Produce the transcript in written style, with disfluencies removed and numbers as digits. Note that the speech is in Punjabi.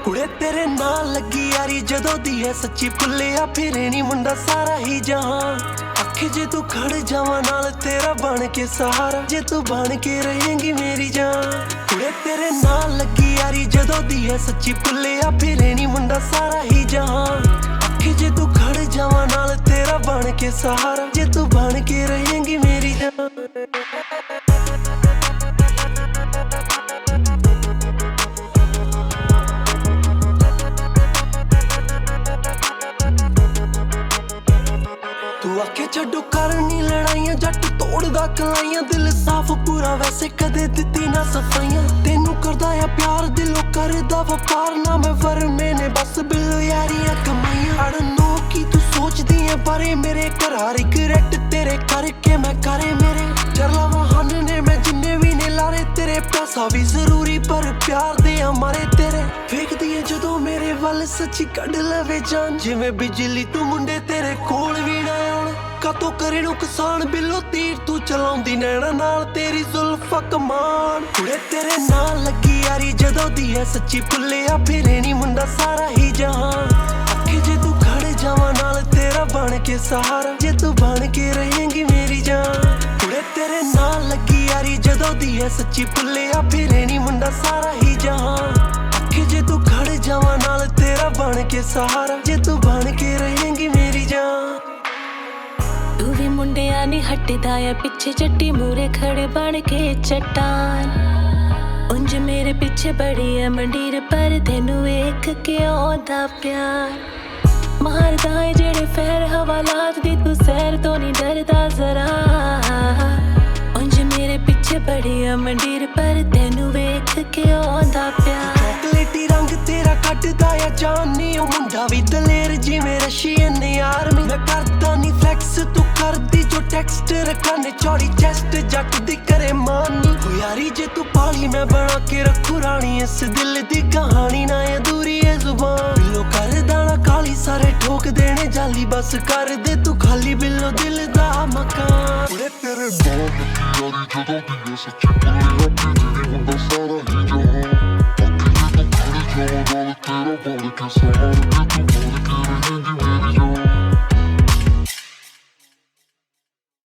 ਕੁੜੇ ਤੇਰੇ ਨਾਲ ਲੱਗੀ ਯਾਰੀ ਜਦੋਂ ਦੀ ਐ ਸੱਚੀ ਭੁੱਲਿਆ ਫਿਰੇ ਨੀ ਮੁੰਡਾ ਸਾਰਾ ਹੀ ਜਹਾਨ। ਅੱਖੇ ਜੇ ਤੂੰ ਖੜ ਜਾਵਾਂ ਨਾਲ ਤੇਰਾ ਬਣ ਕੇ ਸਹਾਰਾ, ਜੇ ਤੂੰ ਬਣ ਕੇ ਰਹੇਂਗੀ ਮੇਰੀ ਜਾਨ। ਕੁੜੇ ਤੇਰੇ ਨਾਲ ਲੱਗੀ ਯਾਰੀ ਜਦੋਂ ਦੀ ਐ ਸੱਚੀ ਭੁੱਲਿਆ ਫਿਰੇ ਨੀ ਮੁੰਡਾ ਸਾਰਾ ਹੀ ਜਹਾਨ। ਅੱਖੇ ਜੇ ਤੂੰ ਖੜ ਜਾਵਾਂ ਨਾਲ ਤੇਰਾ ਬਣ ਕੇ ਸਹਾਰਾ, ਜੇ ਤੂੰ ਬਣ ਕੇ ਰਹੇਂਗੀ ਮੇਰੀ ਜਾਨ। ਤੂੰ ਆਖੇ ਛੱਡੋ ਕਰਨੀ ਲੜਾਈਆਂ, ਜੱਟ ਤੋੜਦਾ ਕਲਾਈਆਂ, ਦਿਲ ਸਾਫ਼ ਪੂਰਾ ਵੈਸੇ ਕਦੇ ਦਿੱਤੀ ਨਾ ਸਫਾਈਆਂ। ਤੈਨੂੰ ਕਰਦਾ ਆ ਪਿਆਰ ਦਿਲੋਂ ਕਰਦਾ ਵਪਾਰ, ਨਾ ਮੈਂ ਵਰਮੇ ਨੇ ਬਸ ਬਿੱਲੋ ਯਾਰੀਆਂ ਕਮਾਈਆਂ। ਅੜ ਨੂੰ ਕੀ ਤੂੰ ਸੋਚਦੀ ਐ ਬਾਰੇ ਮੇਰੇ ਘਰਾਂ ਰਿਗਰੈਟ ਤੇਰੇ ਕਰਕੇ ਮੈਂ ਕਰੇ ਮੇਰੇ ਚਰਲਾ ਵਾਹਨ ਨੇ ਮੈਂ ਜਿੰਨੇ ਵੀ ਨੇ ਲਾਰੇ ਤੇਰੇ। ਪੈਸਾ ਵੀ ਜ਼ਰੂਰੀ ਪਰ ਪਿਆਰ ਦੇ ਮਾਰੇ ਤੇਰੇ ਵੇਖਦੀ ਐ ਜਦੋਂ ਮੇਰੇ ਵੱਲ ਸੱਚੀ ਕੱਢ ਲਵੇ ਜਾਨ। ਜਿਵੇਂ ਬਿਜਲੀ ਤੂੰ ਮੁੰਡੇ ਤੇਰੇ ਕੋਲ ਵੀ ਨਾ ਆਉਣ, ਕਾਤੋਂ ਕਰੇ ਨੁਕਸਾਨ ਬਿੱਲੋ ਤੀਰ ਤੂੰ ਚਲਾਉਂਦੀ ਨੈਣਾ ਨਾਲ ਤੇਰੀ ਜ਼ੁਲਫਾਂ ਕਮਾਨ। ਕੁੜੇ ਤੇਰੇ ਨਾਲ ਲੱਗੀ ਯਾਰੀ ਜਦੋਂ ਦੀ ਐ ਸੱਚੀ ਭੁੱਲਿਆ ਫਿਰੇ ਨੀ ਮੁੰਡਾ ਸਾਰਾ ਹੀ ਜਹਾਨ। ਅੱਖੇ ਜੇ ਤੂੰ ਖੜ ਜਾਵਾਂ ਨਾਲ ਤੇਰਾ ਬਣ ਕੇ ਸਹਾਰਾ, ਜੇ ਤੂੰ ਬਣ ਕੇ ਰਹੇਂਗੀ ਮੇਰੀ ਜਾਨ। ਕੁੜੇ ਤੇਰੇ ਨਾਲ ਲੱਗੀ ਯਾਰੀ ਜਦੋਂ ਦੀ ਐ ਸੱਚੀ ਭੁੱਲਿਆ ਫਿਰੇ ਨੀ ਮੁੰਡਾ ਸਾਰਾ ਹੀ ਜਹਾਨ। ਅੱਖੇ ਜੇ ਤੂੰ ਖੜ ਜਾਵਾਂ ਨਾਲ ਤੇਰਾ ਬਣ ਕੇ ਸਹਾਰਾ, ਜੇ ਤੂੰ ਬਣ ਕੇ ਰਹੇਂਗੀ ਮੇਰੀ ਜਾਨ। ਤੂੰ ਵੀ ਮੁੰਡਿਆਂ ਨੀ ਹਟਦਾ ਐ ਪਿੱਛੇ ਚੱਟੀ ਮੂਰੇ ਖੜੇ ਬਣ ਕੇ ਚਟਾਨ। ਉਂਝ ਮੇਰੇ ਪਿੱਛੇ ਬੜੀ ਐ ਮੰਡੀਰ ਪਰ ਤੈਨੂੰ ਵੇਖ ਕੇ ਆਉਂਦਾ ਪਿਆਰ। ਮਾਰਦਾ ਏ ਜਿਹੜੇ ਫੈਰ ਹਵਾਲਾਤ ਦੀ ਤੂੰ ਸੈਰ ਤੋਂ ਨੀ ਡਰਦਾ ਜ਼ਰਾ। ਉਂਝ ਮੇਰੇ ਪਿੱਛੇ ਬੜੀ ਐ ਮੰਡੀਰ ਪਰ ਤੈਨੂੰ ਵੇਖ ਕੇ ਆਉਂਦਾ ਪਿਆਰ। ਚੌਕਲੇਟੀ ਰੰਗ ਤੇਰਾ ਕੱਢਦਾ ਆ ਜਾਨ ਨੀ, ਉਹ ਮੁੰਡਾ ਵੀ ਦਲੇਰ ਜਿਵੇਂ ਰਸ਼ੀਅਨ ਆਰਮੀ। ਮੈਂ ਕਰਦਾ ਨੀ ਫਲੈਕਸ ਤੂੰ ਕਰਦੀ ਜੋ ਟੈਕਸਟ ਰੱਖਾਂ ਨੇ ਚੌੜੀ ਚੈਸਟ ਜੱਟ ਦੀ ਕਰੇ ਮਾਨੀ। ਹੋ ਯਾਰੀ ਜੇ ਤੂੰ ਪਾਲੀ ਮੈਂ ਬਣਾ ਕੇ ਰੱਖੂ ਰਾਣੀ ਇਸ ਦਿਲ ਦੀ ਕਹਾਣੀ ਨਾ ਅਧੂਰੀ ਏ ਜ਼ੁਬਾਨ। ਬਿੱਲੋ ਕਰਦਾ ਨਾ ਕਾਲੀ ਸਾਰੇ ਠੋਕ ਦੇਣੇ ਜਾਲੀ, ਬਸ ਕਰ ਦੇ ਤੂੰ ਖਾਲੀ ਬਿੱਲੋ ਦਿਲ ਦਾ ਮਕਾਨ। ਕੁੜੇ ਤੇਰੇ ਨਾਲ ਲੱਗੀ ਯਾਰੀ ਜਦੋਂ ਦੀ ਐ ਸੱਚੀ ਭੁੱਲਿਆ ਫਿਰੇ ਨੀ ਮੁੰਡਾ ਸਾਰਾ ਹੀ ਜਹਾਨ। ਅੱਖੇ ਜੇ ਤੂੰ ਖੜ ਜਾਵਾਂ ਨਾਲ ਤੇਰਾ ਬਣ ਕੇ ਸਹਾਰਾ, ਜੇ ਤੂੰ ਬਣ ਕੇ ਰਹੇਂਗੀ